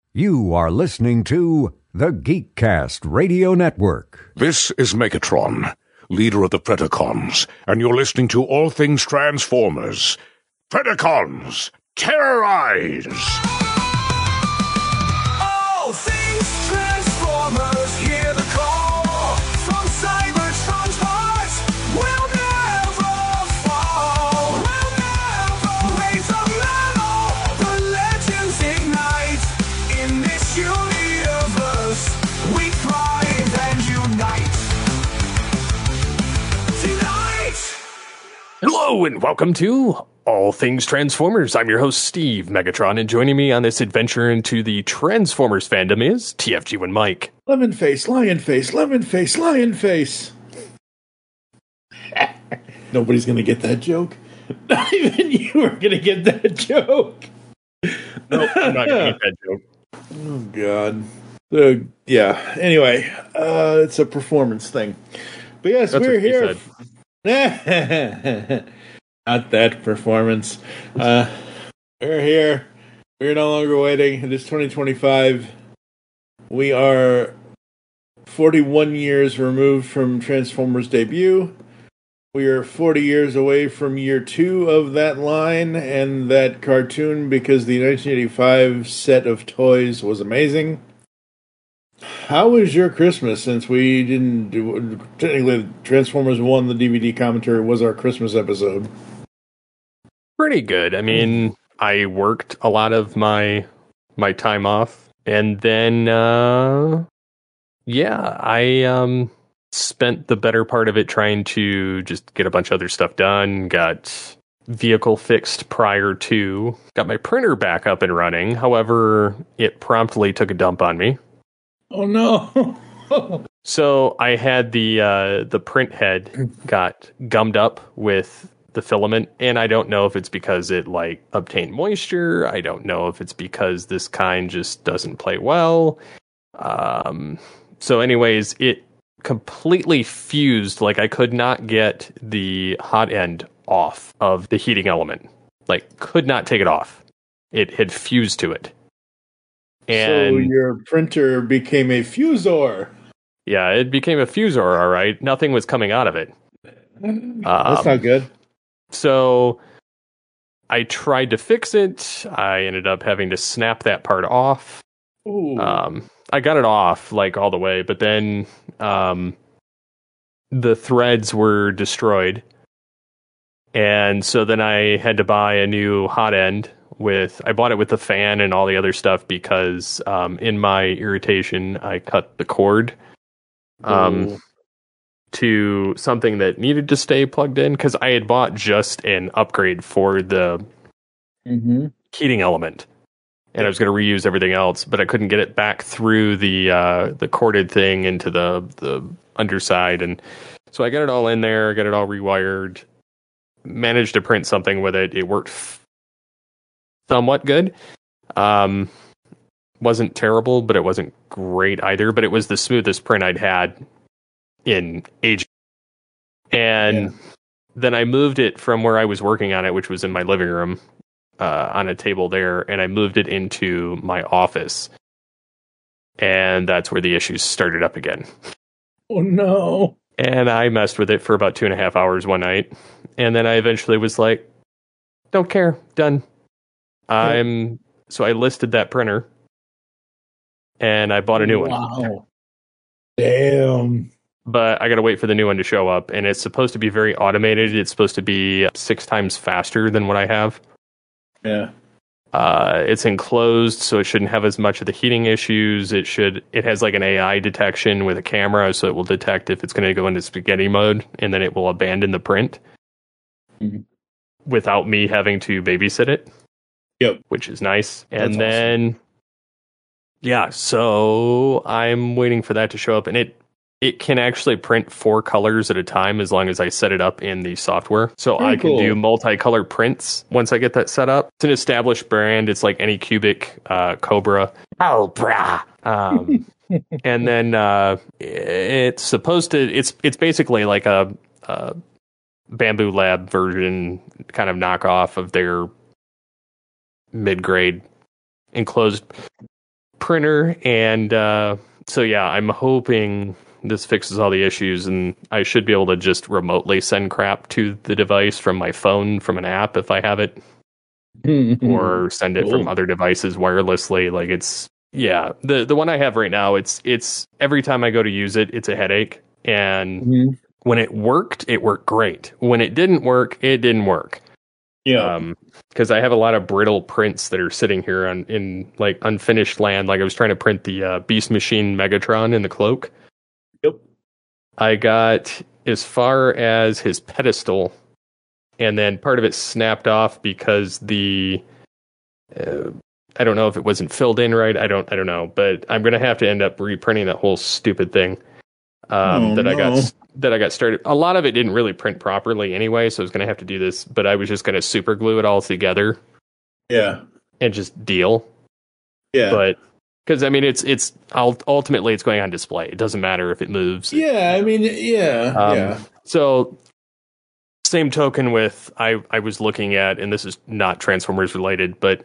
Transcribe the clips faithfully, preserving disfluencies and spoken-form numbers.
You are listening to the Geekcast Radio Network. This is Megatron, leader of the Predacons, and you're listening to All Things Transformers. Predacons, terrorize! All things Transformers, hear the call from Cybertron's heart. We'll never fall. We'll never wait the metal. The legends ignite. In this universe, we thrive and unite. Tonight! Hello and welcome to All Things Transformers. I'm your host, Steve Megatron, and joining me on this adventure into the Transformers fandom is T F G one Mike. Lemon face, lion face, lemon face, lion face. Nobody's going to get that joke. Not even you are going to get that joke. Nope, I'm not going to get that joke. Oh, God. Uh, yeah, anyway, uh, it's a performance thing. But yes, That's we're what he here. said. Not that performance. Uh, we're here. We're no longer waiting. It is twenty twenty-five. We are forty-one years removed from Transformers' debut. We are forty years away from year two of that line and that cartoon because the nineteen eighty-five set of toys was amazing. How was your Christmas since we didn't do... Technically, Transformers one, the D V D commentary, was our Christmas episode. Pretty good. I mean, I worked a lot of my my time off, and then, uh, yeah, I um, spent the better part of it trying to just get a bunch of other stuff done, got vehicle fixed prior to, got my printer back up and running. However, it promptly took a dump on me. Oh, no. So I had the uh, the print head got gummed up with the filament, and I don't know if it's because it like obtained moisture. I don't know if it's because this kind just doesn't play well. Um, so anyways, it completely fused. Like I could not get the hot end off of the heating element. Like could not take it off. It had fused to it. And so your printer became a fusor. Yeah, it became a fusor, all right. Nothing was coming out of it. Um, That's not good. So I tried to fix it. I ended up having to snap that part off. Ooh. Um, I got it off like all the way, but then um, the threads were destroyed. And so then I had to buy a new hot end with, I bought it with the fan and all the other stuff because um, in my irritation, I cut the cord. Um, Ooh. To something that needed to stay plugged in because I had bought just an upgrade for the Mm-hmm. heating element, and I was going to reuse everything else, but I couldn't get it back through the uh, the corded thing into the the underside, and so I got it all in there, got it all rewired, managed to print something with it. It worked f- somewhat good. Um, wasn't terrible, but it wasn't great either. But it was the smoothest print I'd had in age. And Yeah. then I moved it from where I was working on it, which was in my living room, uh, on a table there, and I moved it into my office. And that's where the issues started up again. Oh, no. And I messed with it for about two and a half hours one night. And then I eventually was like, don't care, done. I'm so I listed that printer and I bought a new one. Wow. Damn. But I got to wait for the new one to show up, and it's supposed to be very automated. It's supposed to be six times faster than what I have. Yeah. Uh, it's enclosed, so it shouldn't have as much of the heating issues. It should. It has like an A I detection with a camera, so it will detect if it's going to go into spaghetti mode, and then it will abandon the print Mhm. without me having to babysit it. Yep. Which is nice. That's And then, yeah, so I'm waiting for that to show up, and it it can actually print four colors at a time as long as I set it up in the software. So Very I can cool. do multicolor prints once I get that set up. It's an established brand. It's like Anycubic, uh, Cobra. Cobra. Um, and then uh, it's supposed to, it's it's basically like a, a Bamboo Lab version, kind of knockoff of their mid-grade enclosed printer, and uh, so yeah, I'm hoping this fixes all the issues, and I should be able to just remotely send crap to the device from my phone from an app if I have it, or send it Cool. from other devices wirelessly. Like it's yeah, the the one I have right now, it's it's every time I go to use it, it's a headache, and Mhm. when it worked, it worked great. When it didn't work, it didn't work. Yeah. Um, because I have a lot of brittle prints that are sitting here on in like unfinished land. Like I was trying to print the uh, Beast Machine Megatron in the cloak. Yep. I got as far as his pedestal, and then part of it snapped off because the uh, I don't know if it wasn't filled in right. I don't I don't know, but I'm gonna have to end up reprinting that whole stupid thing um, Oh, that I no. got that I got started. A lot of it didn't really print properly anyway, so I was gonna have to do this. But I was just gonna super glue it all together Yeah. and just deal. Yeah. But because I mean, it's it's ult- ultimately it's going on display. It doesn't matter if it moves. yeah. I mean, yeah. Um, yeah. So, same token with I I was looking at, and this is not Transformers related, but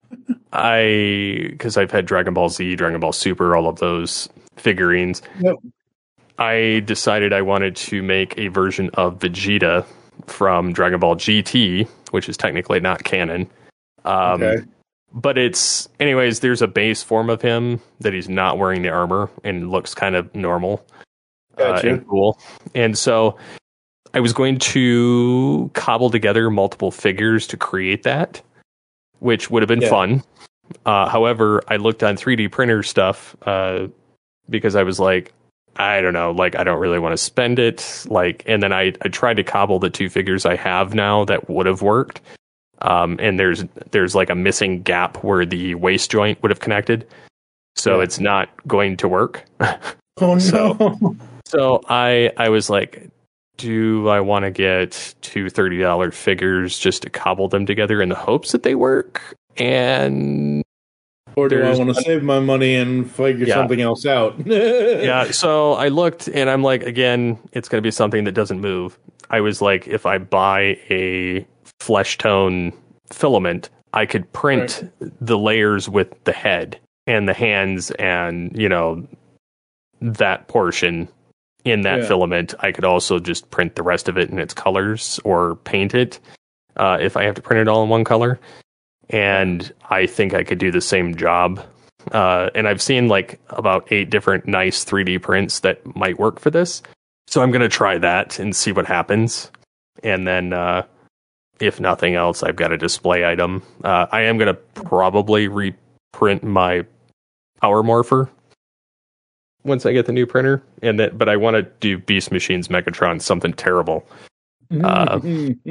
I because I've had Dragon Ball Z, Dragon Ball Super, all of those figurines. Yep. I decided I wanted to make a version of Vegeta from Dragon Ball G T, which is technically not canon. Um, Okay. But it's, anyways, there's a base form of him that he's not wearing the armor and looks kind of normal uh, Gotcha. and cool. And so I was going to cobble together multiple figures to create that, which would have been Yeah. fun. Uh, however, I looked on three D printer stuff uh, because I was like, I don't know, like I don't really want to spend it. Like, and then I, I tried to cobble the two figures I have now that would have worked. Um, and there's there's like a missing gap where the waist joint would have connected, so Yeah. it's not going to work. Oh no. So- So I I was like, do I want to get two thirty dollars figures just to cobble them together in the hopes that they work? And or do I there's- want to save my money and figure Yeah. something else out? yeah, so I looked and I'm like, again, it's going to be something that doesn't move. I was like, if I buy a flesh tone filament, I could print the layers with the head and the hands and, you know, that portion in that Yeah. filament. I could also just print the rest of it in its colors or paint it uh, if I have to print it all in one color. And I think I could do the same job. Uh, and I've seen like about eight different nice three D prints that might work for this. So I'm going to try that and see what happens. And then, uh, if nothing else, I've got a display item. Uh, I am going to probably reprint my Power Morpher once I get the new printer. And that, but I want to do Beast Machines Megatron, something terrible. Uh,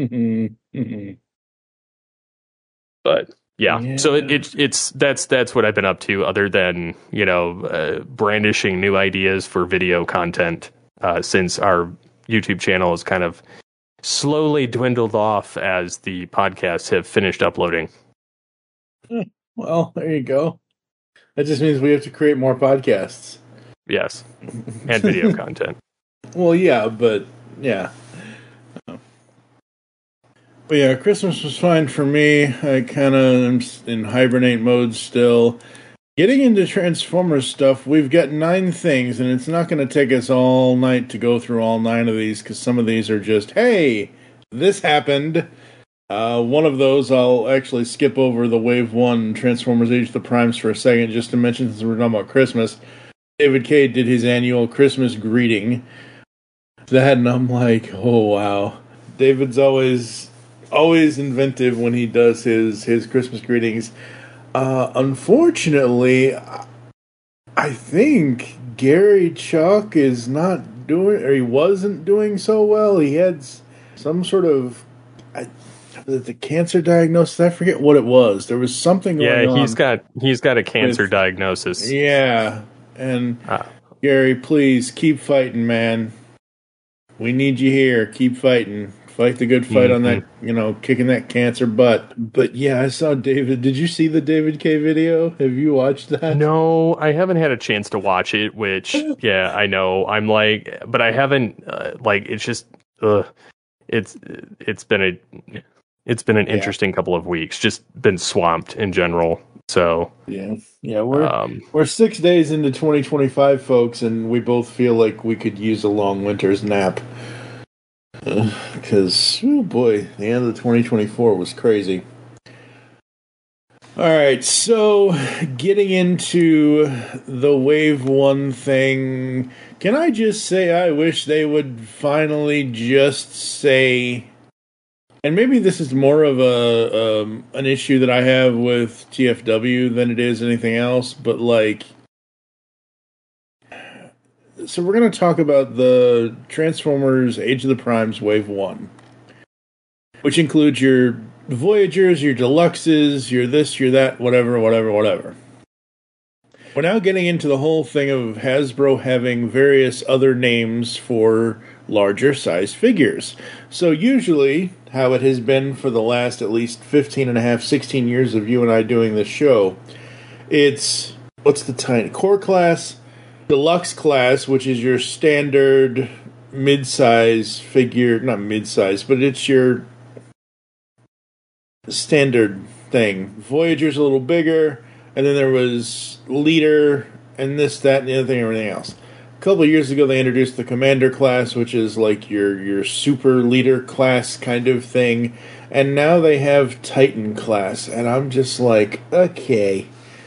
But yeah, Yeah. so it, it it's that's that's what I've been up to, other than, you know, uh, brandishing new ideas for video content uh, since our YouTube channel has kind of slowly dwindled off as the podcasts have finished uploading. Well, there you go. That just means we have to create more podcasts. Yes, and video content. Well, yeah, but yeah. But yeah, Christmas was fine for me. I kind of am in hibernate mode still. Getting into Transformers stuff, we've got nine things, and it's not going to take us all night to go through all nine of these, because some of these are just, hey, this happened. Uh, one of those, I'll actually skip over the Wave one Transformers Age of the Primes for a second, just to mention, since we're talking about Christmas. David Cage did his annual Christmas greeting. That, and I'm like, oh, wow. David's always... always inventive when he does his, his Christmas greetings. Uh, unfortunately, I think Gary Chuck is not doing, or he wasn't doing so well. He had some sort of I, the cancer diagnosis. I forget what it was. There was something going Yeah, on. he's got he's got a cancer with- diagnosis. Yeah, and Ah. Gary, please keep fighting, man. We need you here. Keep fighting. Fight the good fight on that, you know, kicking that cancer butt. But yeah, I saw David. Did you see the David K video? Have you watched that? No, I haven't had a chance to watch it, which, yeah, I know. I'm like, but I haven't, uh, like, it's just, uh, it's, it's been a, it's been an Yeah. interesting couple of weeks, just been swamped in general. So Yeah, yeah, we're um, we're six days into twenty twenty-five, folks, and we both feel like we could use a long winter's nap. Because, oh boy, the end of twenty twenty-four was crazy. All right, so getting into the Wave One thing, can I just say I wish they would finally just say, and maybe this is more of a um, an issue that I have with T F W than it is anything else, but like, so we're going to talk about the Transformers Age of the Primes Wave One, which includes your Voyagers, your Deluxes, your this, your that, whatever, whatever, whatever. We're now getting into the whole thing of Hasbro having various other names for larger size figures. So usually, how it has been for the last at least fifteen and a half, sixteen years of you and I doing this show, it's, what's the tiny, core class, deluxe class, which is your standard mid-size figure, not mid-size, but it's your standard thing. Voyager's a little bigger, and then there was Leader, and this, that, and the other thing, everything else. A couple of years ago, they introduced the Commander class, which is like your your super leader class kind of thing, and now they have Titan class, and I'm just like, okay,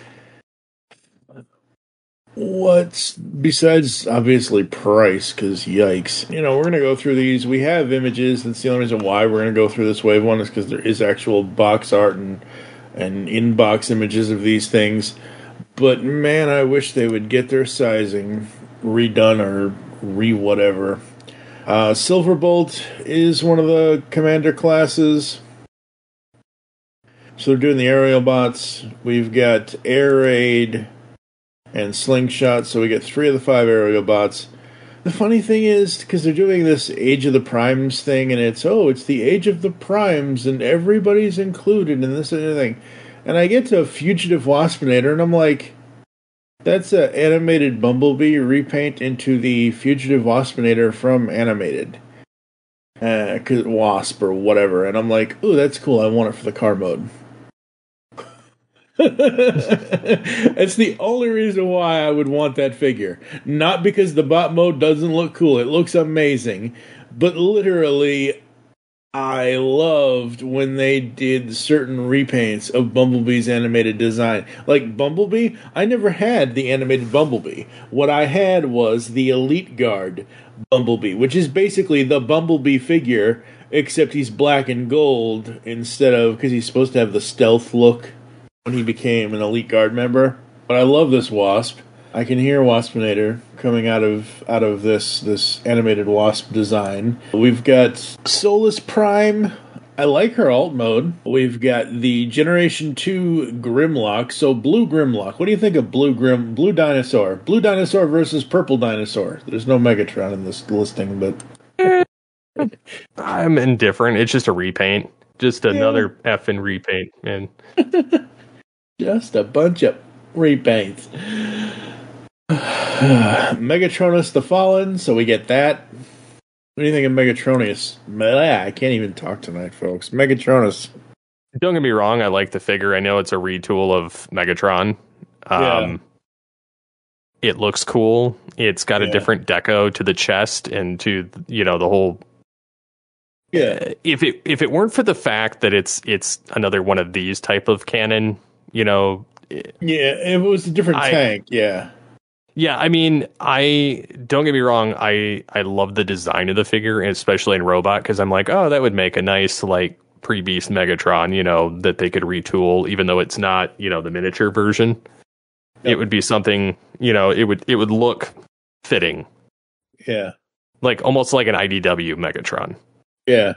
what's besides obviously price? Because yikes, you know, we're gonna go through these. We have images. That's the only reason why we're gonna go through this wave one is because there is actual box art and and in-box images of these things. But man, I wish they would get their sizing redone or re-whatever. Uh, Silverbolt is one of the commander classes. So they're doing the aerial bots. We've got Air Raid and Slingshot, so we get three of the five aerial bots. The funny thing is, because they're doing this Age of the Primes thing, and it's, oh, it's the Age of the Primes, and everybody's included in this and everything. And I get to Fugitive Waspinator, and I'm like, that's an animated Bumblebee repaint into the Fugitive Waspinator from Animated. Uh, cause Wasp or whatever. And I'm like, ooh, that's cool, I want it for the car mode. That's the only reason why I would want that figure. Not because the bot mode doesn't look cool. It looks amazing. But literally, I loved when they did certain repaints of Bumblebee's animated design. Like Bumblebee, I never had the animated Bumblebee. What I had was the Elite Guard Bumblebee, which is basically the Bumblebee figure, except he's black and gold instead of, because he's supposed to have the stealth look when he became an Elite Guard member. But I love this Wasp. I can hear Waspinator coming out of out of this this animated Wasp design. We've got Solus Prime. I like her alt mode. We've got the Generation two Grimlock. So Blue Grimlock. What do you think of Blue Grim Blue Dinosaur? Blue Dinosaur versus Purple Dinosaur. There's no Megatron in this listing, but I'm indifferent. It's just a repaint. Just another yeah. effing repaint, man. Just a bunch of repaints. Megatronus the Fallen, so we get that. What do you think of Megatronus? I can't even talk tonight, folks. Megatronus. Don't get me wrong, I like the figure. I know it's a retool of Megatron. Um, yeah. It looks cool. It's got yeah. a different deco to the chest and to, you know, the whole... Yeah. Uh, if it if it weren't for the fact that it's it's another one of these type of cannon, you know... Yeah, it was a different I, tank, yeah. Yeah, I mean, I don't get me wrong. I, I love the design of the figure, especially in Robot, because I'm like, oh, that would make a nice like pre-Beast Megatron, you know, that they could retool, even though it's not, you know, the miniature version. Yep. It would be something, you know, it would it would look fitting. Yeah, like almost like an I D W Megatron. Yeah,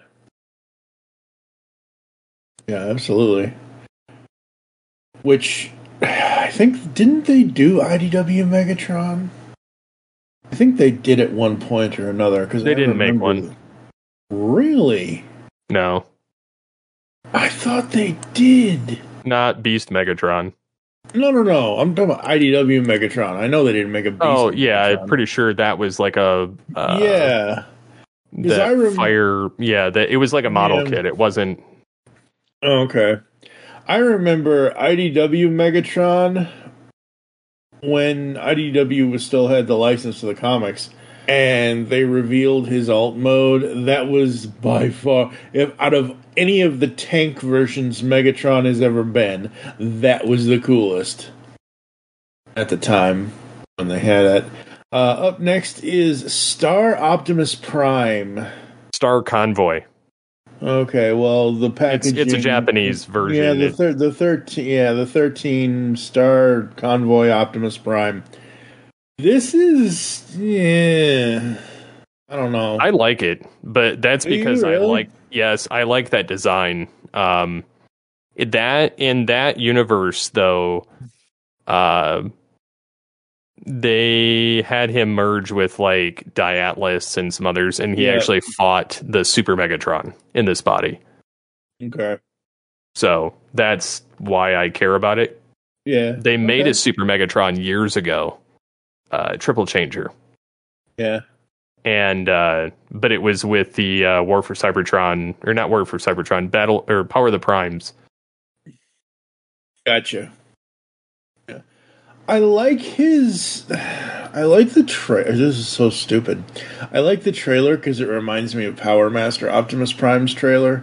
yeah, absolutely. Which. I think, didn't they do I D W Megatron? I think they did at one point or another. Cause they I didn't make one. The... Really? No. I thought they did. Not Beast Megatron. No, no, no. I'm talking about I D W Megatron. I know they didn't make a Beast Oh, yeah. Megatron. I'm pretty sure that was like a... Uh, yeah. The I rem- fire... Yeah, the, it was like a model yeah. kit. It wasn't... Oh, okay. I remember I D W Megatron when I D W was still had the license to the comics, and they revealed his alt mode. That was by far, if out of any of the tank versions Megatron has ever been, that was the coolest at the time when they had it. Uh, up next is Star Optimus Prime. Star Convoy. Okay, well the packaging. It's, it's a Japanese version. Yeah, the It- thir- the thirteen. Yeah, the thirteen Star Convoy Optimus Prime. This is yeah. I don't know. I like it, but that's Do you because I really? like. Yes, I like that design. Um, it- that in that universe, though, uh, they had him merge with like Diatlas and some others, and he Yeah. actually fought the Super Megatron in this body. Okay. So that's why I care about it. Yeah. They made Okay. a Super Megatron years ago, uh, Triple Changer. Yeah. And uh, but it was with the uh, War for Cybertron, or not War for Cybertron, Battle or Power of the Primes. Gotcha. Yeah. I like his. I like the trailer. This is so stupid. I like the trailer because it reminds me of Power Master Optimus Prime's trailer.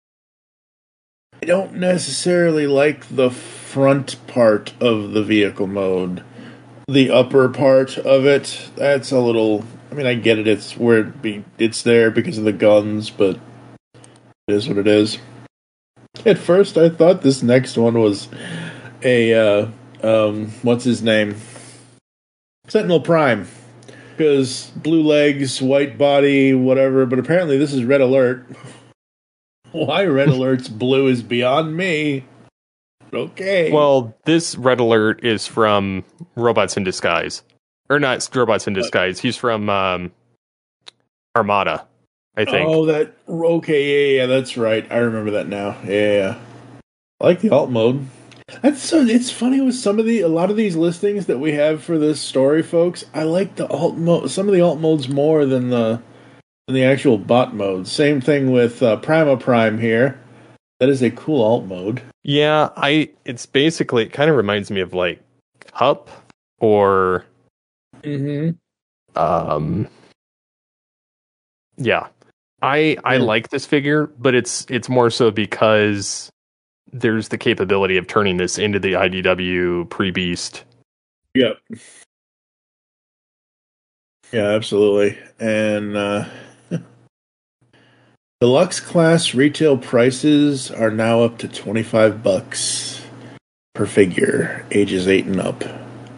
I don't necessarily like the front part of the vehicle mode. The upper part of it, that's a little. I mean, I get it. It's where it be. It's there because of the guns, but it is what it is. At first, I thought this next one was a uh, um, what's his name? Sentinel Prime, because blue legs, white body, whatever. But apparently, this is Red Alert. Why Red Alert's blue is beyond me. Okay. Well, this Red Alert is from Robots in Disguise, or not Robots in Disguise. He's from um, Armada, I think. Oh, that okay, yeah, yeah, that's right. I remember that now. Yeah, yeah. I like the alt mode. That's so. It's funny with some of the a lot of these listings that we have for this story, folks. I like the alt mode. Some of the alt modes more than the than the actual bot mode. Same thing with uh, Prima Prime here. That is a cool alt mode. Yeah, I. It's basically it kind of reminds me of like Cup or Mm-hmm. um. Yeah, I I Yeah. like this figure, but it's it's more so because there's the capability of turning this into the I D W pre-Beast. Yep. Yeah, absolutely. And uh, deluxe class retail prices are now up to twenty-five bucks per figure, ages eight and up.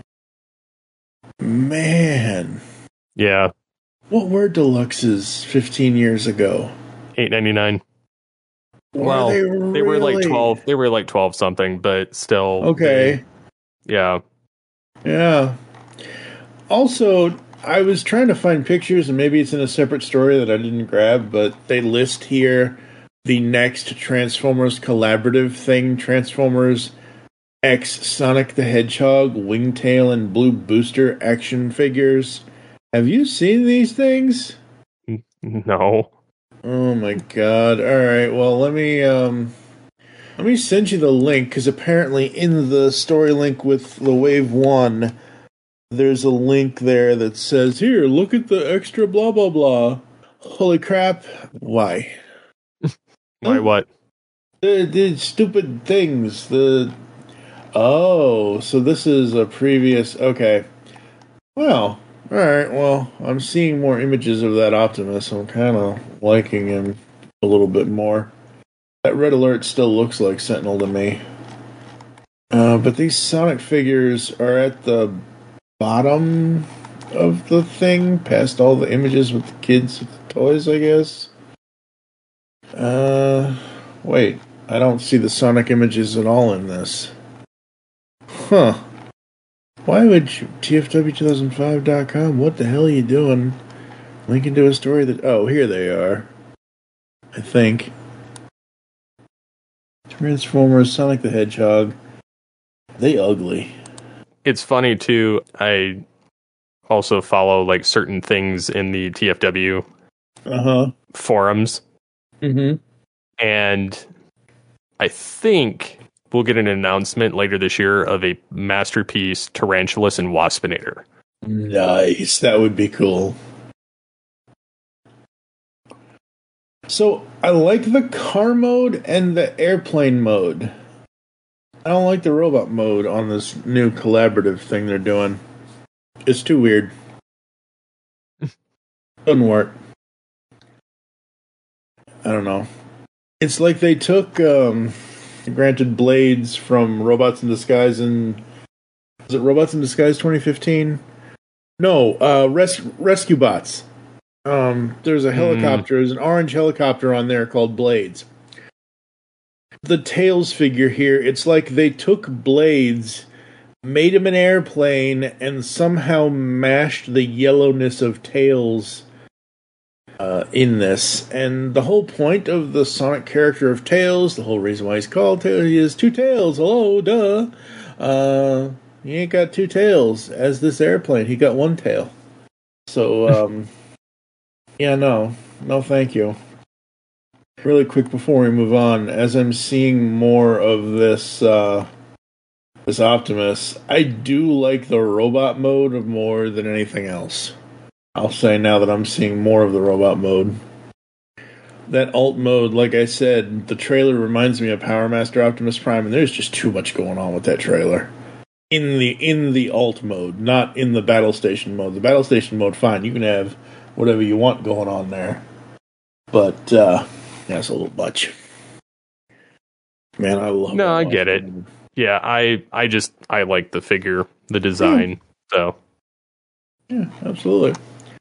Man, Yeah, what were deluxes fifteen years ago? eight ninety nine. Were Well, they, They were like really? twelve. They were like twelve something, but still. Okay. they- yeah. Yeah. Also, I was trying to find pictures, and maybe it's in a separate story that I didn't grab, but they list here the next Transformers collaborative thing, Transformers X Sonic the Hedgehog, Wingtail, and Blue Booster action figures. Have you seen these things? No. Oh my god. Alright, well let me um let me send you the link, because apparently in the story link with the Wave One there's a link there that says, here, look at the extra blah blah blah. Holy crap. Why? Why? What? The, the stupid things. The Oh, so this is a previous okay. Well, alright, well, I'm seeing more images of that Optimus. I'm kinda liking him a little bit more. That Red Alert still looks like Sentinel to me. Uh, but these Sonic figures are at the bottom of the thing, past all the images with the kids with the toys, I guess. Uh, wait, I don't see the Sonic images at all in this. Huh. Why would you, T F W two thousand five dot com, what the hell are you doing? Linking to a story that, oh, here they are. I think. Transformers, Sonic the Hedgehog. They ugly. It's funny too. I also follow like certain things in the T F W Uh-huh. forums, Mm-hmm. and I think we'll get an announcement later this year of a Masterpiece Tarantulas and Waspinator. Nice. That would be cool. So, I like the car mode and the airplane mode. I don't like the robot mode on this new collaborative thing they're doing. It's too weird. Doesn't work. I don't know. It's like they took, um, granted, Blades from Robots in Disguise and... Was it Robots in Disguise twenty fifteen? No, uh, Res- Rescue Bots. Um, there's a helicopter, mm. there's an orange helicopter on there called Blades. The Tails figure here, it's like they took Blades, made him an airplane, and somehow mashed the yellowness of Tails uh, in this. And the whole point of the Sonic character of Tails, the whole reason why he's called Tails, he has two tails, hello, duh. Uh, he ain't got two tails. As this airplane, he got one tail. So, um... yeah, no. No, thank you. Really quick before we move on, as I'm seeing more of this uh, this Optimus, I do like the robot mode more than anything else. I'll say now that I'm seeing more of the robot mode. That alt mode, like I said, the trailer reminds me of Power Master Optimus Prime, and there's just too much going on with that trailer. In the in the alt mode, not in the Battle Station mode. The Battle Station mode, fine, you can have whatever you want going on there. But, uh, that's a little much. Man, I love No, I get it. Yeah, I I just, I like the figure, the design, yeah. so. Yeah, absolutely.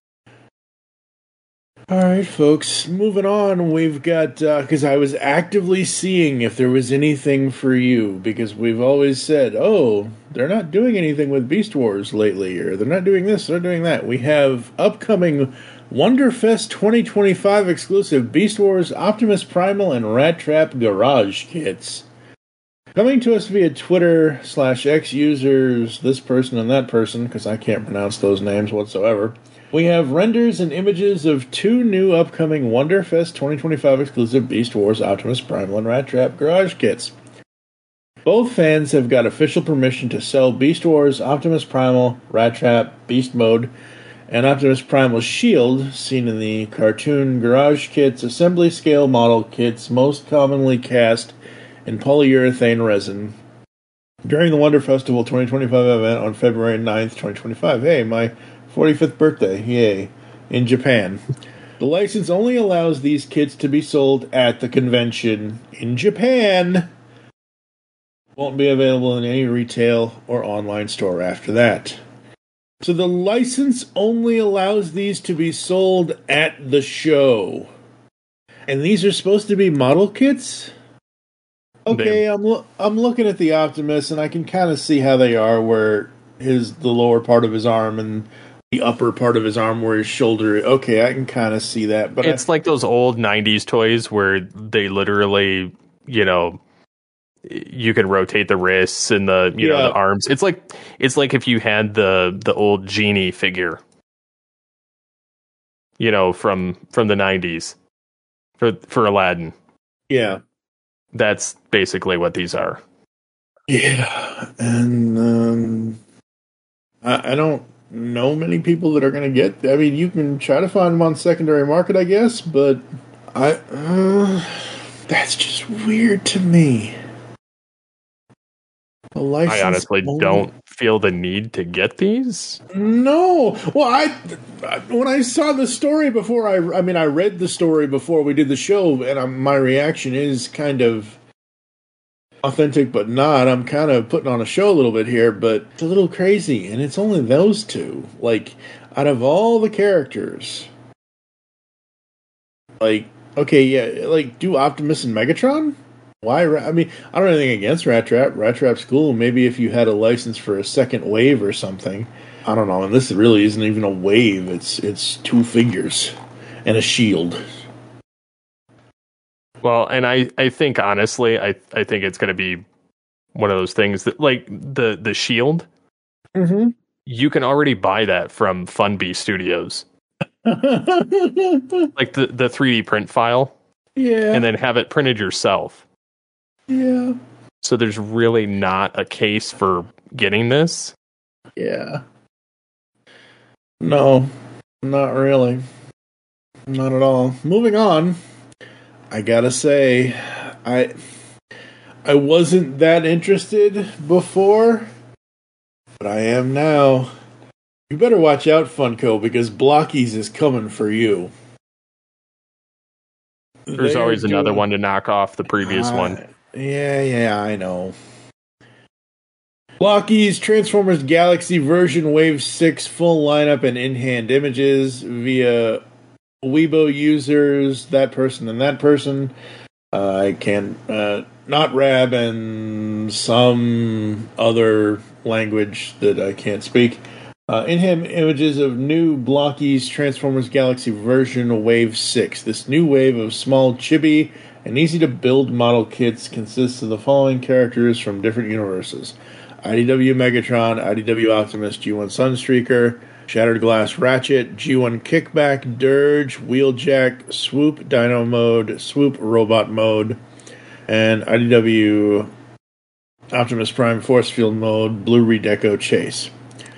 Alright, folks, moving on, we've got, because uh, I was actively seeing if there was anything for you, because we've always said, oh, they're not doing anything with Beast Wars lately, or they're not doing this, they're doing that. We have upcoming Wonderfest twenty twenty-five exclusive Beast Wars, Optimus Primal, and Rat Trap Garage kits. Coming to us via Twitter slash X users, this person and that person, because I can't pronounce those names whatsoever. We have renders and images of two new upcoming Wonderfest twenty twenty-five exclusive Beast Wars, Optimus Primal, and Rat Trap Garage kits. Both fans have got official permission to sell Beast Wars, Optimus Primal, Rat Trap, Beast Mode, and Optimus Primal's shield, seen in the cartoon Garage Kits, assembly scale model kits, most commonly cast in polyurethane resin, during the Wonder Festival twenty twenty-five event on February ninth, twenty twenty-five. Hey, my forty-fifth birthday, yay, in Japan. The license only allows these kits to be sold at the convention in Japan. Won't be available in any retail or online store after that. So the license only allows these to be sold at the show. And these are supposed to be model kits? Okay, I'm lo- I'm looking at the Optimus, and I can kind of see how they are, where his the lower part of his arm and the upper part of his arm where his shoulder... Okay, I can kind of see that. But it's I, like those old nineties toys where they literally, you know... you can rotate the wrists and the you yeah. know the arms. It's like it's like if you had the the old Genie figure, you know, from from the nineties for for Aladdin. Yeah, that's basically what these are. Yeah, and um, I, I don't know many people that are going to get. I mean, you can try to find them on secondary market, I guess, but I uh, that's just weird to me. I honestly only. don't feel the need to get these. No. Well, I when I saw the story before, I I mean, I read the story before we did the show, and I'm, my reaction is kind of authentic, but not. I'm kind of putting on a show a little bit here, but it's a little crazy, and it's only those two. Like, out of all the characters, like, okay, yeah, like, do Optimus and Megatron? Why? I mean, I don't have anything against Rat Trap. Rat Trap's cool. Maybe if you had a license for a second wave or something. I don't know. And this really isn't even a wave. It's it's two figures and a shield. Well, and I, I think, honestly, I, I think it's going to be one of those things that, like, the, the shield, mm-hmm. you can already buy that from Funbee Studios. Like, the, the three D print file. Yeah. And then have it printed yourself. Yeah. So there's really not a case for getting this. Yeah. No, not really. Not at all. Moving on. I gotta say, I I wasn't that interested before, but I am now. You better watch out, Funko, because Blockies is coming for you. There's They're always another doing- one to knock off the previous Uh, one. Yeah, yeah, I know. Blockies Transformers Galaxy version Wave six full lineup and in-hand images via Weibo users, that person and that person. Uh, I can uh, not Rab and some other language that I can't speak. Uh, in-hand images of new Blockies Transformers Galaxy version Wave six. This new wave of small, chibi, and easy-to-build model kits consists of the following characters from different universes. I D W Megatron, I D W Optimus, G one Sunstreaker, Shattered Glass Ratchet, G one Kickback, Dirge, Wheeljack, Swoop Dino Mode, Swoop Robot Mode, and I D W Optimus Prime Force Field Mode, Blue Redeco Chase.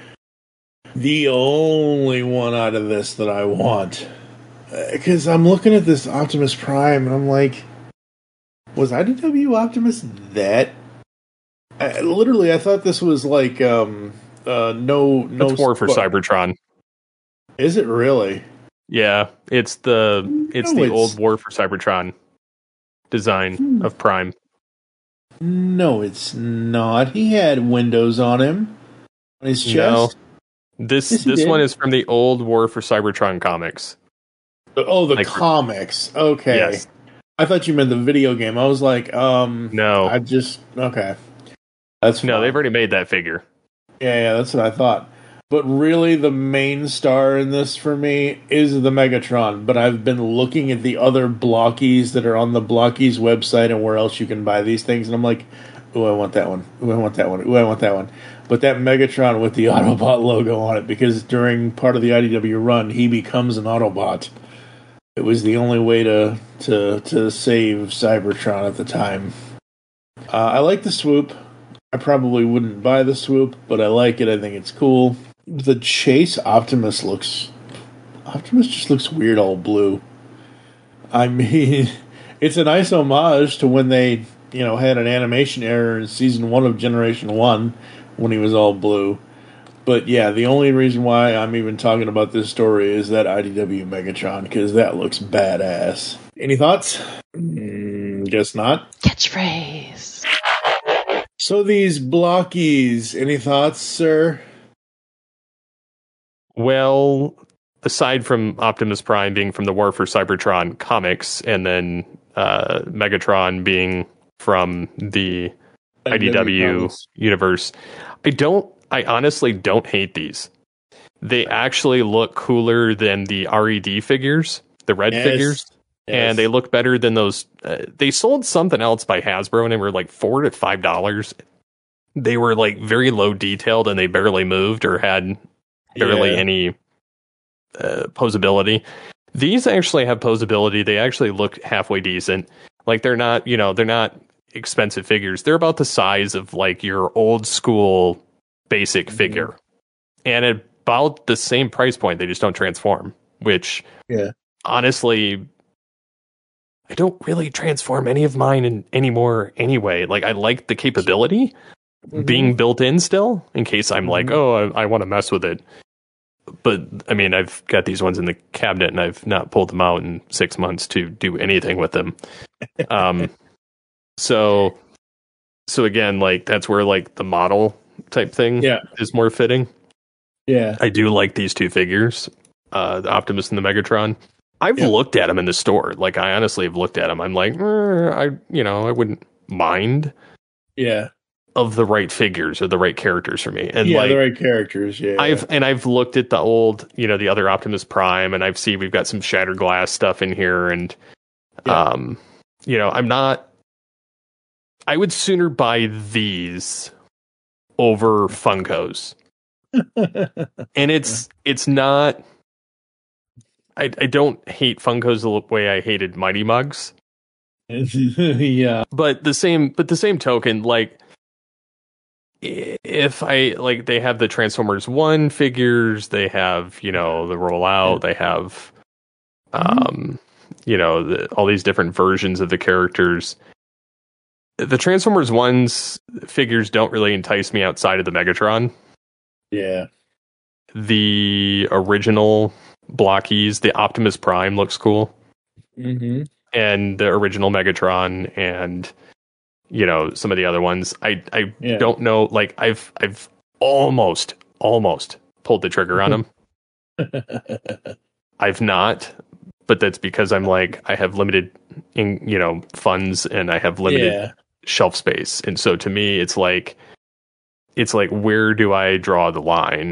The only one out of this that I want, because I'm looking at this Optimus Prime and I'm like, was I D W Optimus that? I, literally, I thought this was like um uh no no. It's more for sp- Cybertron. Is it really? Yeah, it's the it's No, the it's- old War for Cybertron design Hmm. of Prime. No, it's not. He had windows on him on his No. chest. This Yes, he this did. one is from the old War for Cybertron comics. Oh, the Like- comics. Okay. Yes. I thought you meant the video game. I was like, um, No, I just okay. That's no, fine. they've already made that figure. Yeah, yeah, that's what I thought. But really, the main star in this for me is the Megatron. But I've been looking at the other Blockies that are on the Blockies website and where else you can buy these things, and I'm like, ooh, I want that one. Ooh, I want that one. Ooh, I want that one. But that Megatron with the Autobot logo on it, because during part of the I D W run, he becomes an Autobot. It was the only way to to to save Cybertron at the time. Uh, I like the swoop. I probably wouldn't buy the swoop, but I like it. I think it's cool. The Chase Optimus looks... Optimus just looks weird all blue. I mean, it's a nice homage to when they, you know, had an animation error in season one of Generation one when he was all blue. But yeah, the only reason why I'm even talking about this story is that I D W Megatron, because that looks badass. Any thoughts? Mm, guess not. Catchphrase. So these Blockies, any thoughts, sir? Well, aside from Optimus Prime being from the War for Cybertron comics, and then uh, Megatron being from the I D W comics. universe, I don't. I honestly don't hate these. They actually look cooler than the R E D figures, the red Yes. figures, Yes. and they look better than those. Uh, they sold something else by Hasbro, and they were like four to five dollars. They were like very low detailed, and they barely moved or had barely Yeah. any uh, posability. These actually have posability. They actually look halfway decent. Like they're not, you know, they're not expensive figures. They're about the size of like your old school basic figure, and at about the same price point. They just don't transform, which Yeah. honestly, I don't really transform any of mine in, anymore anyway. Like I like the capability being built in still in case I'm like, oh, I, I want to mess with it. But I mean, I've got these ones in the cabinet and I've not pulled them out in six months to do anything with them. Um, so, so again, like that's where like the model type thing Yeah. is more fitting. Yeah. I do like these two figures, uh, the Optimus and the Megatron. I've Yeah. looked at them in the store. Like I honestly have looked at them. I'm like, eh, I, you know, I wouldn't mind Yeah. of the right figures or the right characters for me. And yeah, like, the right characters, yeah. I've and I've looked at the old, you know, the other Optimus Prime, and I've seen we've got some Shattered Glass stuff in here, and Yeah. um, you know, I'm not. I would sooner buy these over Funkos, and it's it's not. I I don't hate Funkos the way I hated Mighty Mugs. yeah. But the same, but the same token, like, if I like, they have the Transformers One figures, they have, you know, the rollout, they have, um, you know, the, all these different versions of the characters. The Transformers One's figures don't really entice me outside of the Megatron. Yeah. The original blockies, the Optimus Prime looks cool, Mm-hmm. and the original Megatron, and you know, some of the other ones. I I Yeah. don't know. Like I've I've almost almost pulled the trigger on them. I've not, but that's because I'm like I have limited, in you know, funds, and I have limited Yeah. shelf space, and so to me, it's like it's like where do I draw the line?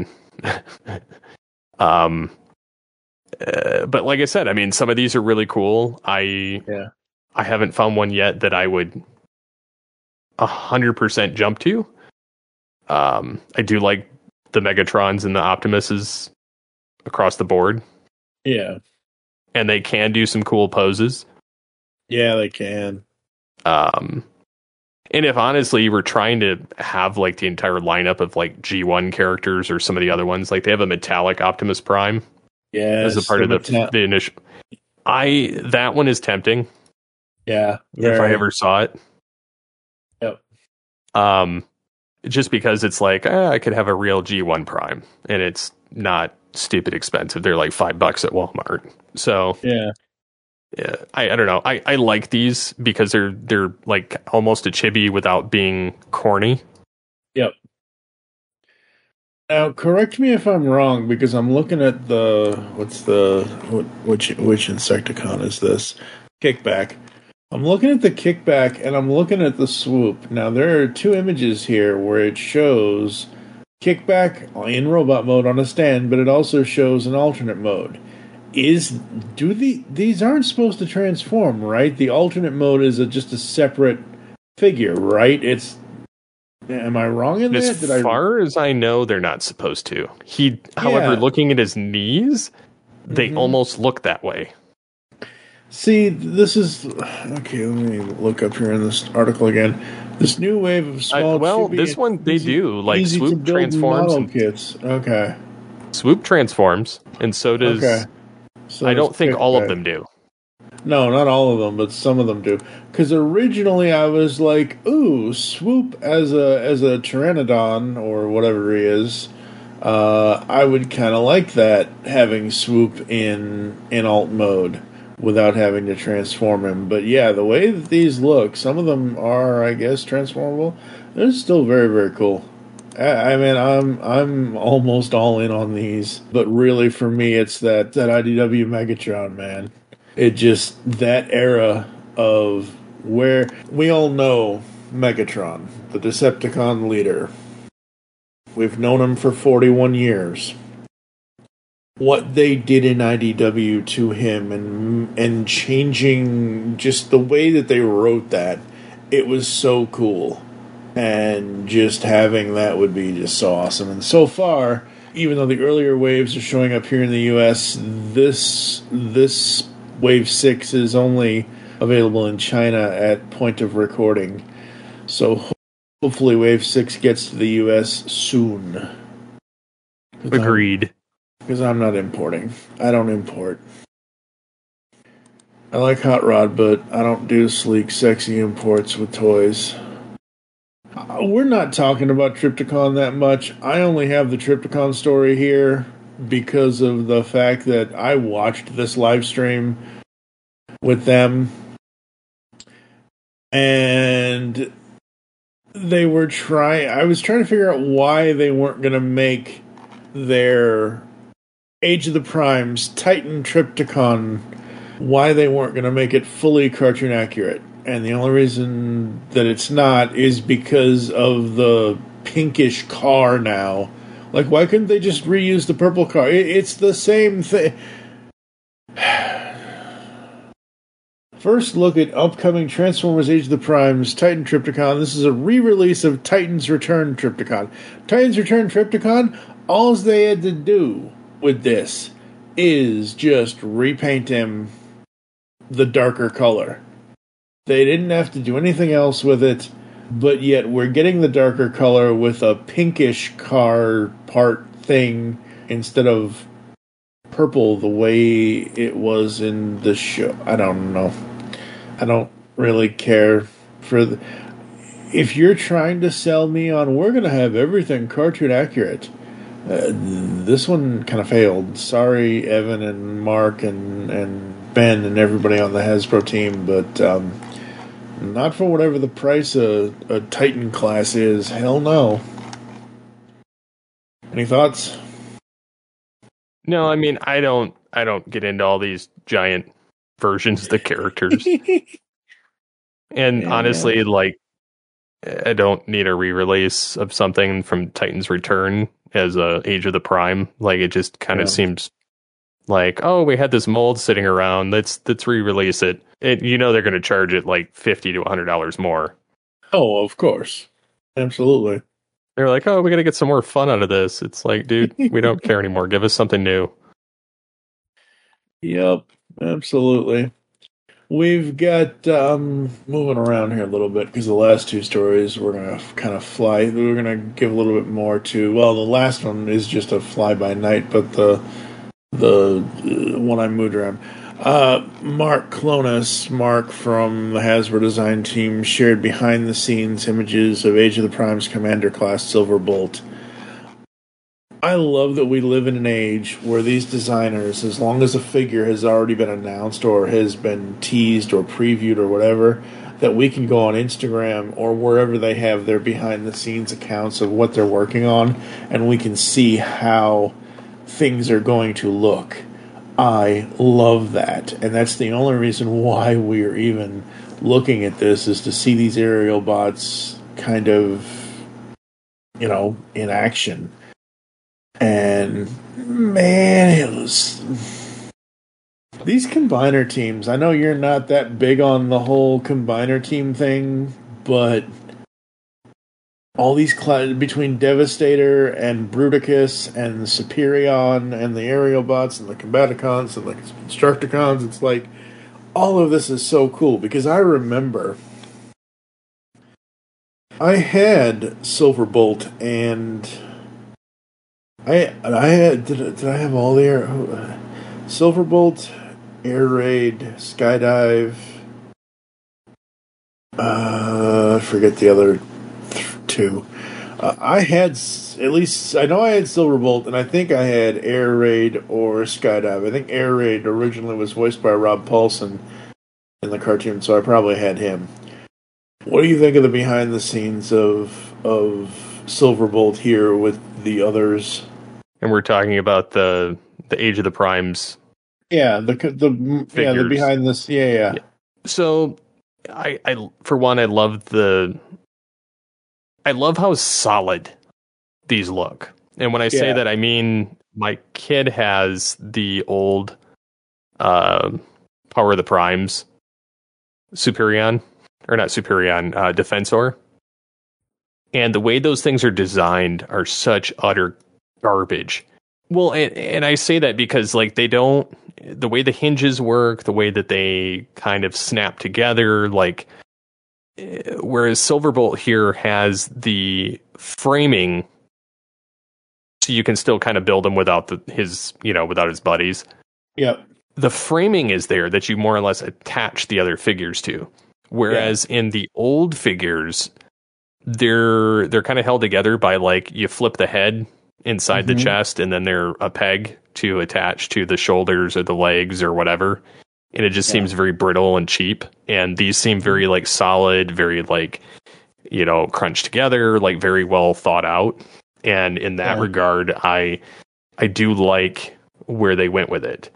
um. Uh, but like I said, I mean, some of these are really cool. I Yeah. I haven't found one yet that I would a hundred percent jump to. Um, I do like the Megatrons and the Optimuses across the board, Yeah. and they can do some cool poses. Yeah, they can. Um, and if honestly you were trying to have like the entire lineup of like G one characters or some of the other ones, like they have a metallic Optimus Prime Yeah. as a part of the, meta- the initial. I that one is tempting Yeah. if I very. ever saw it. Yep. Um, just because it's like eh, I could have a real G one Prime, and it's not stupid expensive. They're like five bucks at Walmart. So Yeah. yeah, I, I don't know. I, I like these because they're they're like almost a chibi without being corny. Yep. Now, correct me if I'm wrong, because I'm looking at the what's the what, which which Insecticon is this? Kickback. I'm looking at the Kickback, and I'm looking at the Swoop. Now, there are two images here where it shows Kickback in robot mode on a stand, but it also shows an alternate mode. Is do the these aren't supposed to transform, right? The alternate mode is a, just a separate figure, right? It's am I wrong in As that? Did I far as I know, they're not supposed to. He, however, Yeah. looking at his knees, they Mhm. almost look that way. See, this is okay. Let me look up here in this article again. This new wave of I, small. well, chibi- this one they easy- do like easy to Swoop build transforms, model and kits. Okay, Swoop transforms, and so does. okay. So I does don't think all of Kickback. them do. No, not all of them, but some of them do. Because originally I was like, "Ooh, Swoop as a as a Pteranodon or whatever he is." Uh, I would kind of like that, having Swoop in in alt mode without having to transform him. But yeah, the way that these look, some of them are, I guess, transformable. They're still very very cool. I, I mean, I'm I'm almost all in on these, but really for me, it's that that I D W Megatron, man. It just that era of where we all know Megatron, the Decepticon leader. We've known him for forty-one years. What they did in I D W to him and and changing just the way that they wrote that, it was so cool. And just having that would be just so awesome. And so far, even though the earlier waves are showing up here in the U S, this this wave six is only available in China at point of recording. So hopefully wave six gets to the U S soon. Agreed. Because I'm not importing. I don't import. I like Hot Rod, but I don't do sleek, sexy imports with toys. Uh, We're not talking about Triptychon that much. I only have the Triptychon story here because of the fact that I watched this live stream with them. And they were trying... I was trying to figure out why they weren't going to make their Age of the Primes Titan Triptychon, why they weren't going to make it fully cartoon accurate. And the only reason that it's not is because of the pinkish car now. Like, why couldn't they just reuse the purple car? It, it's the same thing. First look at upcoming Transformers Age of the Primes Titan Triptychon. This is a re-release of Titan's Return Triptychon. Titan's Return Triptychon, all they had to do with this is just repaint him the darker color. They didn't have to do anything else with it, but yet we're getting the darker color with a pinkish car part thing instead of purple the way it was in the show. I don't know. I don't really care for the... If you're trying to sell me on we're going to have everything cartoon accurate, uh, this one kind of failed. Sorry, Evan and Mark and, and Ben and everybody on the Hasbro team, but um, not for whatever the price a, a Titan class is. Hell no. Any thoughts? No, I mean, I don't I don't get into all these giant versions of the characters. And Yeah, honestly, man. like, I don't need a re-release of something from Titan's Return as a Age of the Prime. Like, it just kind of Yeah. seems like, oh, we had this mold sitting around. Let's let's re-release it. It you know they're going to charge it like fifty to a hundred dollars more. Oh, of course. Absolutely. They're like, oh, we got to get some more fun out of this. It's like, dude, we don't care anymore. Give us something new. Yep, absolutely. We've got, um, moving around here a little bit, because the last two stories we're going to kind of fly, we're going to give a little bit more to, well, the last one is just a fly-by-night, but the, the uh, one I moved around. Uh, Mark Clonus, Mark from the Hasbro design team, shared behind-the-scenes images of Age of the Prime's Commander class Silverbolt. I love that we live in an age where these designers, as long as a figure has already been announced or has been teased or previewed or whatever, that we can go on Instagram or wherever they have their behind-the-scenes accounts of what they're working on, and we can see how things are going to look. I love that, and that's the only reason why we're even looking at this, is to see these aerial bots kind of, you know, in action. And man, it was these combiner teams. I know you're not that big on the whole combiner team thing, but all these cl- between Devastator and Bruticus and the Superion and the aerial bots and the Combaticons and the Constructicons, it's like all of this is so cool, because I remember I had Silverbolt and I I had did, did I have all the air uh, Silverbolt, Air Raid, Skydive, uh I forget the other th- two. Uh, I had s- at least I know I had Silverbolt, and I think I had Air Raid or Skydive. I think Air Raid originally was voiced by Rob Paulson in the cartoon, so I probably had him. What do you think of the behind the scenes of of Silverbolt here with the others? And we're talking about the the Age of the Primes. Yeah, the the yeah the Figures. behind this yeah yeah. Yeah. So, I, I for one, I love the I love how solid these look. And when I say Yeah. that, I mean my kid has the old uh, Power of the Primes Superion, or not Superion, uh, Defensor. And the way those things are designed are such utter garbage. Well, and, and I say that because, like, they don't, the way the hinges work, the way that they kind of snap together, like, eh, whereas Silverbolt here has the framing, so you can still kind of build him without the, his, you know, without his buddies. Yep. The framing is there that you more or less attach the other figures to. Whereas in the old figures, they're they're kind of held together by, like, you flip the head inside Mhm. the chest, and then they're a peg to attach to the shoulders or the legs or whatever. And it just Yeah. seems very brittle and cheap. And these seem very, like, solid, very, like, you know, crunched together, like, very well thought out. And in that Yeah. regard, I I do like where they went with it.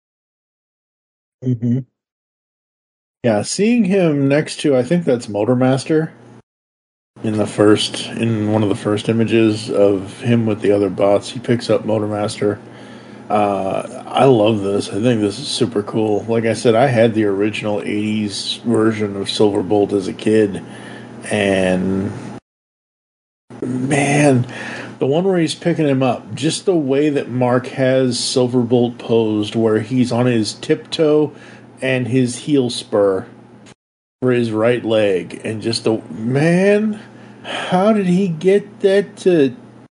Mm-hmm. Yeah, seeing him next to, I think that's Motormaster in the first, in one of the first images of him with the other bots. He picks up Motormaster. Uh, I love this. I think this is super cool. Like I said, I had the original eighties version of Silverbolt as a kid, and man, the one where he's picking him up, just the way that Mark has Silverbolt posed, where he's on his tiptoe and his heel spur, for his right leg, and just the man, how did he get that to?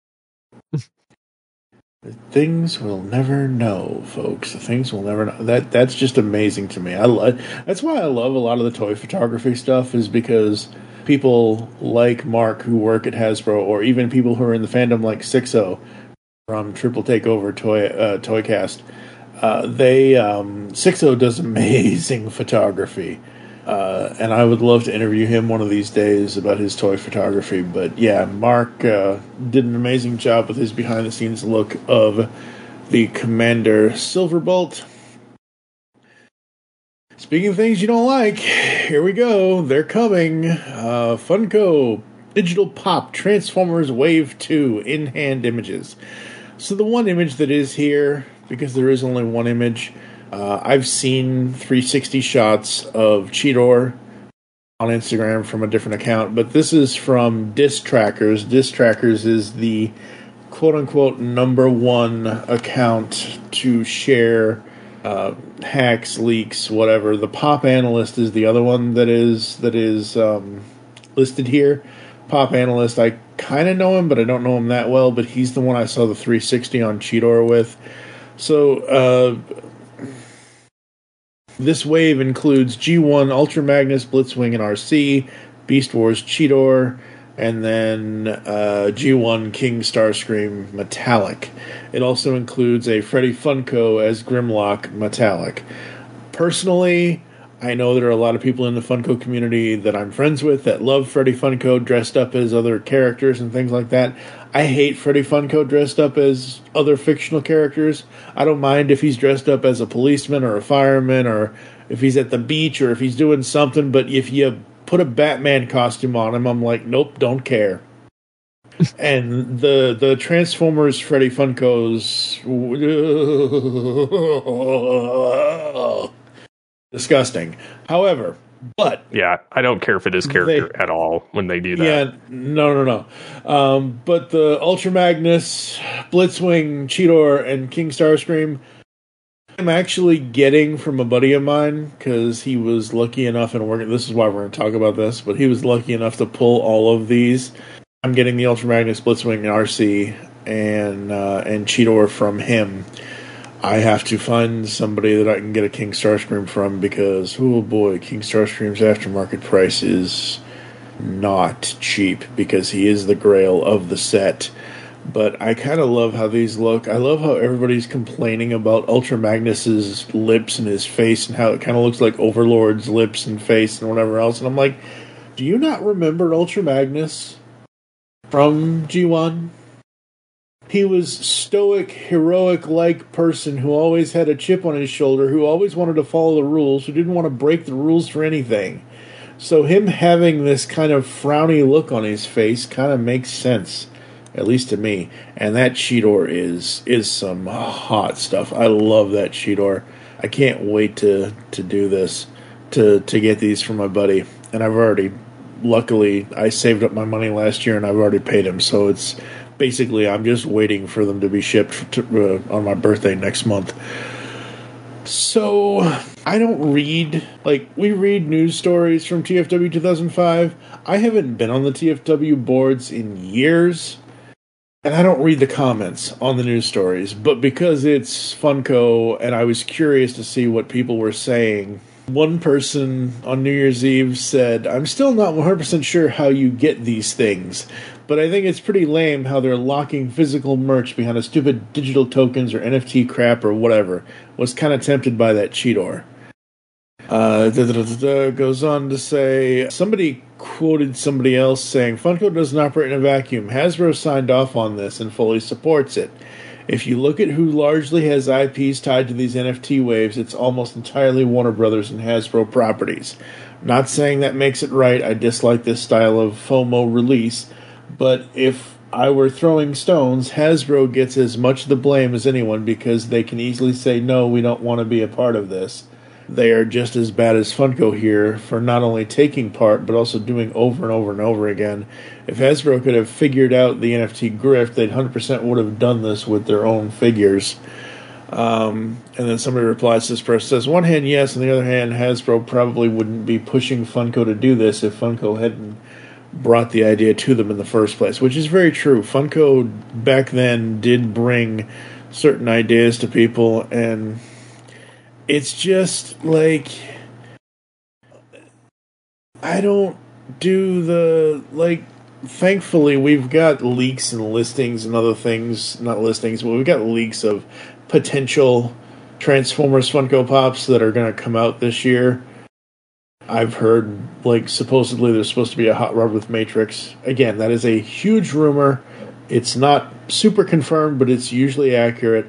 The things we'll never know, folks. The things we'll never know. That that's just amazing to me. I love. That's why I love a lot of the toy photography stuff, is because people like Mark who work at Hasbro, or even people who are in the fandom like Sixo from Triple Takeover Toy uh, Toycast. Uh, they um, Sixo does amazing photography. Uh, and I would love to interview him one of these days about his toy photography. But yeah, Mark uh, did an amazing job with his behind-the-scenes look of the Commander Silverbolt. Speaking of things you don't like, here we go. They're coming. Uh, Funko Digital Pop Transformers Wave two in-hand images. So the one image that is here, because there is only one image, Uh, I've seen three sixty shots of Cheetor on Instagram from a different account, but this is from Disc Trackers. Disc Trackers is the quote-unquote number one account to share uh, hacks, leaks, whatever. The Pop Analyst is the other one that is that is um, listed here. Pop Analyst, I kind of know him, but I don't know him that well, but he's the one I saw the three sixty on Cheetor with. So, uh... this wave includes G one, Ultra Magnus, Blitzwing, and R C, Beast Wars, Cheetor, and then uh, G one, King Starscream, Metallic. It also includes a Freddy Funko as Grimlock, Metallic. Personally, I know there are a lot of people in the Funko community that I'm friends with that love Freddy Funko dressed up as other characters and things like that. I hate Freddy Funko dressed up as other fictional characters. I don't mind if he's dressed up as a policeman or a fireman, or if he's at the beach, or if he's doing something, but if you put a Batman costume on him, I'm like, nope, don't care. And the the Transformers Freddy Funkos... disgusting. However... But yeah, I don't care for this character they, at all when they do that. Yeah, no, no, no. Um, but the Ultra Magnus, Blitzwing, Cheetor, and King Starscream, I'm actually getting from a buddy of mine, because he was lucky enough, and we're, this is why we're going to talk about this, but he was lucky enough to pull all of these. I'm getting the Ultra Magnus, Blitzwing, and R C, and uh, and Cheetor from him. I have to find somebody that I can get a King Starscream from, because, oh boy, King Starscream's aftermarket price is not cheap, because he is the grail of the set. But I kind of love how these look. I love how everybody's complaining about Ultra Magnus's lips and his face, and how it kind of looks like Overlord's lips and face and whatever else. And I'm like, do you not remember Ultra Magnus from G one? He was stoic, heroic-like person who always had a chip on his shoulder, who always wanted to follow the rules, who didn't want to break the rules for anything. So him having this kind of frowny look on his face kind of makes sense, at least to me. And that Cheetor is is some hot stuff. I love that Cheetor. I can't wait to, to do this, to, to get these from my buddy. And I've already, luckily, I saved up my money last year and I've already paid him, so it's... basically, I'm just waiting for them to be shipped to, uh, on my birthday next month. So, I don't read, like, we read news stories from T F W two thousand five. I haven't been on the T F W boards in years, and I don't read the comments on the news stories. But because it's Funko, and I was curious to see what people were saying, one person on New Year's Eve said, I'm still not one hundred percent sure how you get these things, but I think it's pretty lame how they're locking physical merch behind a stupid digital tokens or N F T crap or whatever. Was kind of tempted by that Cheetor. Uh, da, da, da, da, goes on to say, somebody quoted somebody else saying, Funko doesn't operate in a vacuum. Hasbro signed off on this and fully supports it. If you look at who largely has I Ps tied to these N F T waves, it's almost entirely Warner Brothers and Hasbro properties. Not saying that makes it right. I dislike this style of FOMO release. But if I were throwing stones, Hasbro gets as much of the blame as anyone, because they can easily say, no, we don't want to be a part of this. They are just as bad as Funko here for not only taking part, but also doing over and over and over again. If Hasbro could have figured out the N F T grift, they one hundred percent would have done this with their own figures. Um, and then somebody replies to this person, says, one hand, yes, on the other hand, Hasbro probably wouldn't be pushing Funko to do this if Funko hadn't brought the idea to them in the first place, which is very true. Funko back then did bring certain ideas to people, and it's just like, I don't do the, like, thankfully we've got leaks and listings and other things, not listings, but we've got leaks of potential Transformers Funko Pops that are going to come out this year. I've heard, like, supposedly there's supposed to be a hot rod with Matrix. Again, that is a huge rumor. It's not super confirmed, but it's usually accurate.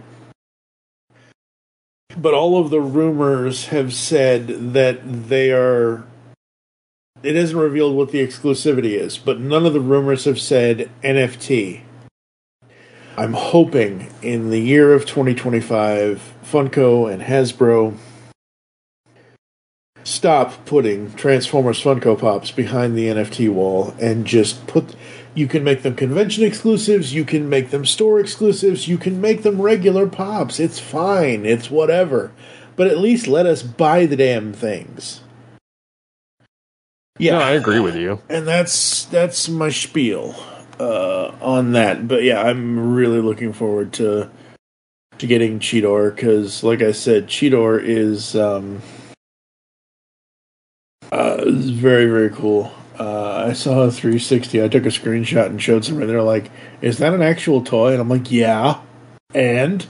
But all of the rumors have said that they are... It isn't revealed what the exclusivity is, but none of the rumors have said N F T. I'm hoping in the year of twenty twenty-five, Funko and Hasbro stop putting Transformers Funko Pops behind the N F T wall and just put... You can make them convention exclusives, you can make them store exclusives, you can make them regular Pops. It's fine, it's whatever. But at least let us buy the damn things. Yeah, no, I agree with you. And that's that's my spiel uh, on that. But yeah, I'm really looking forward to to getting Cheetor, because, like I said, Cheetor is um, uh, is very, very cool. Uh, I saw a three sixty. I took a screenshot and showed somebody. They're like, "Is that an actual toy?" And I'm like, "Yeah." And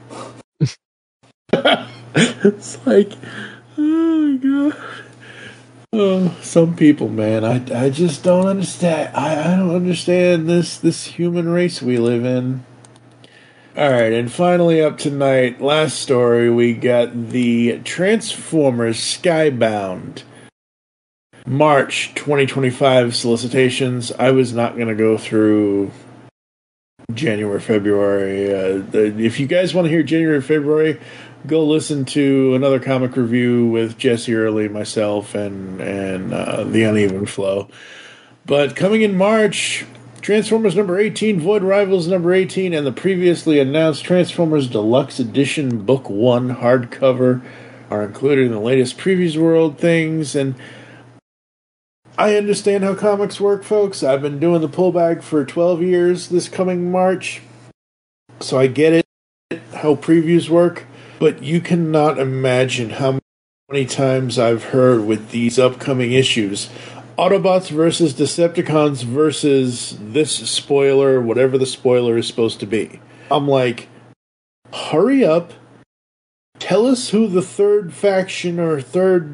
it's like, oh my god. Oh, some people, man, I, I just don't understand. I, I don't understand this this human race we live in. All right, and finally up tonight, last story, we got the Transformers Skybound March twenty twenty-five solicitations. I was not going to go through January, February. Uh, the, if you guys want to hear January, February, go listen to another comic review with Jesse Early, myself, and and uh, the Uneven Flow. But coming in March, Transformers number eighteen, Void Rivals number eighteen, and the previously announced Transformers Deluxe Edition Book one hardcover are included in the latest Previews World things. And I understand how comics work, folks. I've been doing the pullback for twelve years this coming March, so I get it, how previews work. But you cannot imagine how many times I've heard with these upcoming issues, Autobots versus Decepticons versus this spoiler, whatever the spoiler is supposed to be. I'm like, hurry up, tell us who the third faction or third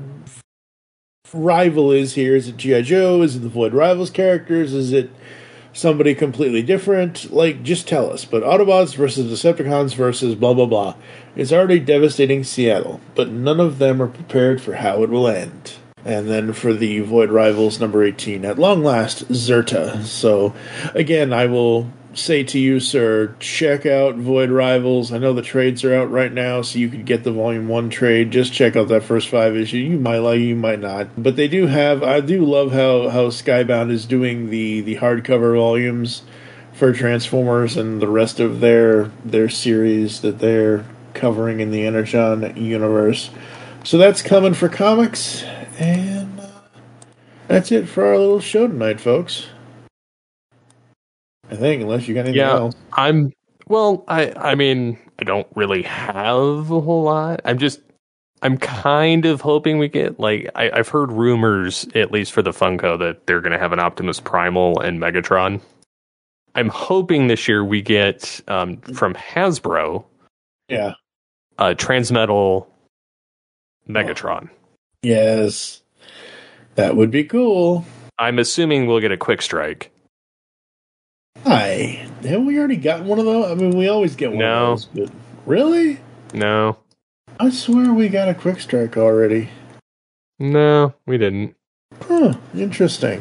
rival is here. Is it G I. Joe? Is it the Void Rivals characters? Is it somebody completely different? Like, just tell us. But Autobots versus Decepticons versus blah blah blah is already devastating Seattle, but none of them are prepared for how it will end. And then for the Void Rivals number eighteen, at long last, Zerta. So, again, I will say to you, sir, check out Void Rivals. I know the trades are out right now, so you could get the Volume one trade. Just check out that first five issue. You might like it, you might not. But they do have, I do love how, how Skybound is doing the, the hardcover volumes for Transformers and the rest of their their series that they're covering in the Energon universe. So that's coming for comics, and uh, that's it for our little show tonight, folks. I think, unless you got anything yeah, else. I'm, well, I, I mean, I don't really have a whole lot. I'm just, I'm kind of hoping we get, like, I, I've heard rumors, at least for the Funko, that they're going to have an Optimus Primal and Megatron. I'm hoping this year we get, um, from Hasbro, Yeah. a Transmetal Megatron. Yes. That would be cool. I'm assuming we'll get a Quick Strike. Hi. Haven't we already got one of those? I mean, we always get one No. of those. But really? No. I swear we got a Quick Strike already. No, we didn't. Huh. Interesting.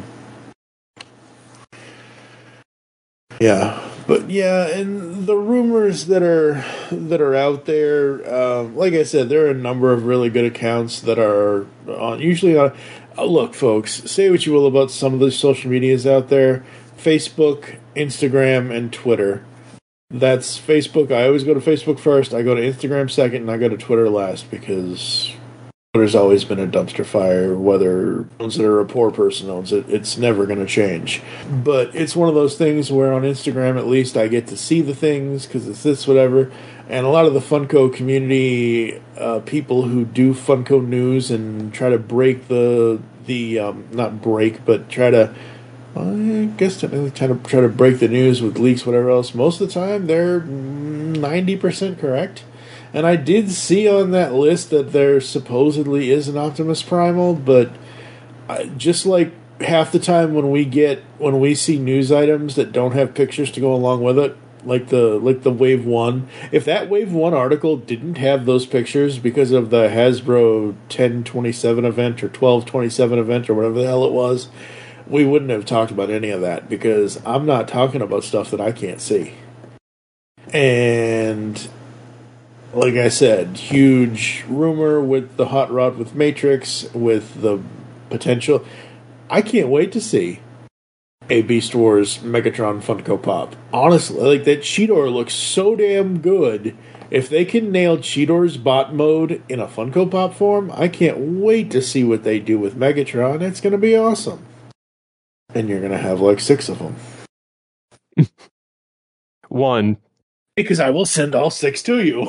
Yeah. But yeah, and the rumors that are that are out there, um, like I said, there are a number of really good accounts that are on. Usually, on. Uh, look, folks, say what you will about some of the social medias out there: Facebook, Instagram, and Twitter. That's Facebook. I always go to Facebook first. I go to Instagram second, and I go to Twitter last because Twitter's always been a dumpster fire. Whether owns it or a poor person owns it, it's never going to change. But it's one of those things where on Instagram, at least, I get to see the things because it's this, whatever. And a lot of the Funko community uh, people who do Funko news and try to break the the um, not break, but try to. I guess technically try to try to break the news with leaks, whatever else. Most of the time, they're ninety percent correct. And I did see on that list that there supposedly is an Optimus Primal, but I, just like half the time when we get when we see news items that don't have pictures to go along with it, like the like the Wave One, if that Wave One article didn't have those pictures because of the Hasbro ten twenty-seven event or twelve twenty-seven event or whatever the hell it was, we wouldn't have talked about any of that because I'm not talking about stuff that I can't see. And like I said, huge rumor with the hot rod with Matrix, with the potential. I can't wait to see a Beast Wars Megatron Funko Pop. Honestly, like that Cheetor looks so damn good. If they can nail Cheetor's bot mode in a Funko Pop form, I can't wait to see what they do with Megatron. It's going to be awesome. And you're going to have like six of them. One. Because I will send all six to you.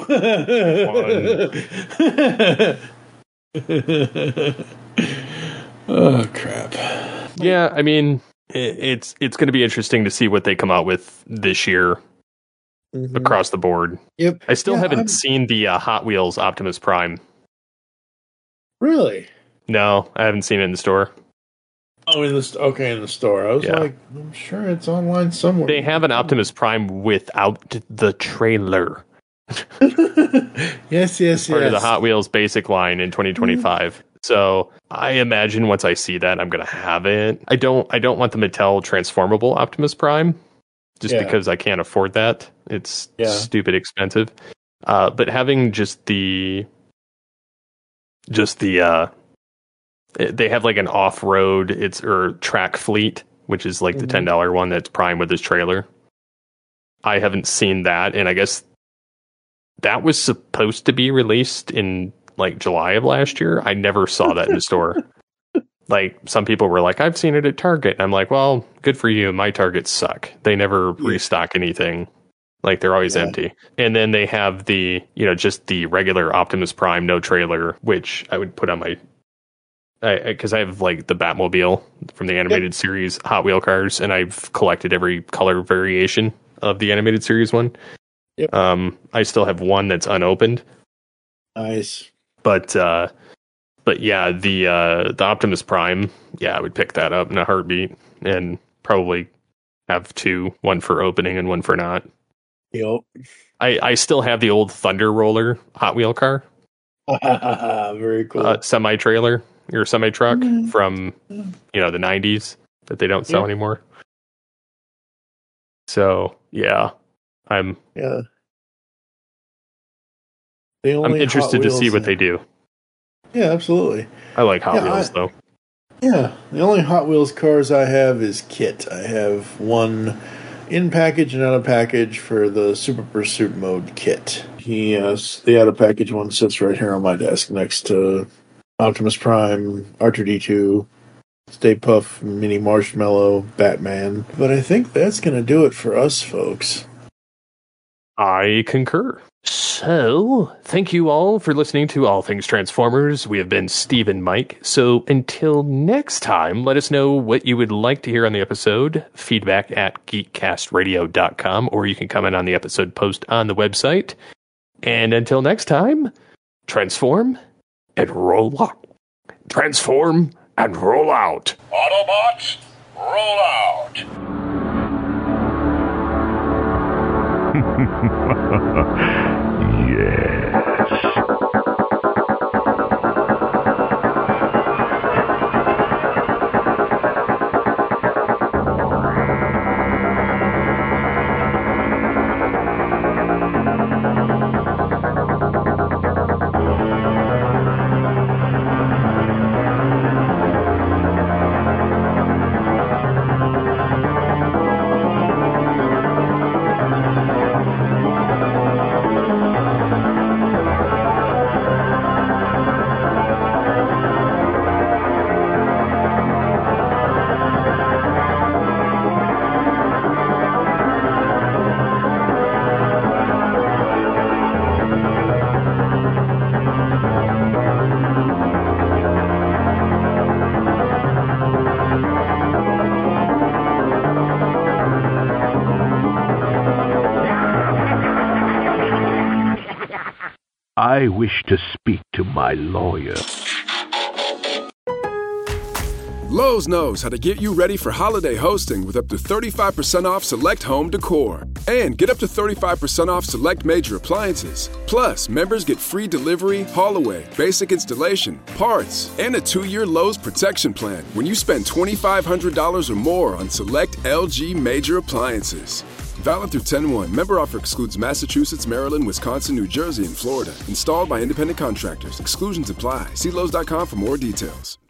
Oh, crap. Yeah, I mean, it, it's it's going to be interesting to see what they come out with this year mm-hmm. across the board. Yep. I still yeah, haven't I'm... seen the uh, Hot Wheels Optimus Prime. Really? No, I haven't seen it in the store. Oh, in the st- okay, in the store. I was yeah. like, I'm sure it's online somewhere. They have an Optimus Prime without the trailer. yes, yes, Part yes. of the Hot Wheels basic line in twenty twenty-five. Mm-hmm. So I imagine once I see that, I'm going to have it. I don't. I don't want the Mattel transformable Optimus Prime, just yeah. because I can't afford that. It's yeah. stupid expensive. Uh, but having just the, just the. Uh, They have like an off-road, it's or track fleet, which is like mm-hmm. the ten dollars one that's Prime with his trailer. I haven't seen that, and I guess that was supposed to be released in like July of last year. I never saw that in the store. Like some people were like, "I've seen it at Target," and I'm like, "Well, good for you. My Targets suck. They never yeah. restock anything. Like they're always yeah. empty." And then they have the, you know, just the regular Optimus Prime, no trailer, which I would put on my. Because I, I have like the Batmobile from the animated yep. series Hot Wheel cars, and I've collected every color variation of the animated series one. Yep. Um, I still have one that's unopened. Nice. But uh, but yeah, the uh, the Optimus Prime, yeah, I would pick that up in a heartbeat, and probably have two, one for opening and one for not. Yep. I I still have the old Thunder Roller Hot Wheel car. Very cool. Uh, semi trailer. Your semi truck mm-hmm. from, you know, the nineties that they don't sell yeah. anymore. So yeah, I'm yeah. I'm interested to see what they do. Yeah, absolutely. I like Hot yeah, Wheels I, though. Yeah, the only Hot Wheels cars I have is kit. I have one in package and out of package for the Super Pursuit Mode kit. He has the out of package one sits right here on my desk next to Optimus Prime, R two D two, Stay Puft, Mini Marshmallow, Batman. But I think that's going to do it for us, folks. I concur. So, thank you all for listening to All Things Transformers. We have been Steve and Mike. So, until next time, let us know what you would like to hear on the episode. Feedback at geekcast radio dot com, or you can comment on the episode post on the website. And until next time, transform and roll out. Transform and roll out. Autobots, roll out. Yes. I wish to speak to my lawyer. Lowe's knows how to get you ready for holiday hosting with up to thirty-five percent off select home decor. And get up to thirty-five percent off select major appliances. Plus, members get free delivery, haul-away, basic installation, parts, and a two-year Lowe's protection plan when you spend twenty-five hundred dollars or more on select L G major appliances. Valid through ten one. Member offer excludes Massachusetts, Maryland, Wisconsin, New Jersey, and Florida. Installed by independent contractors. Exclusions apply. See Lowe's dot com for more details.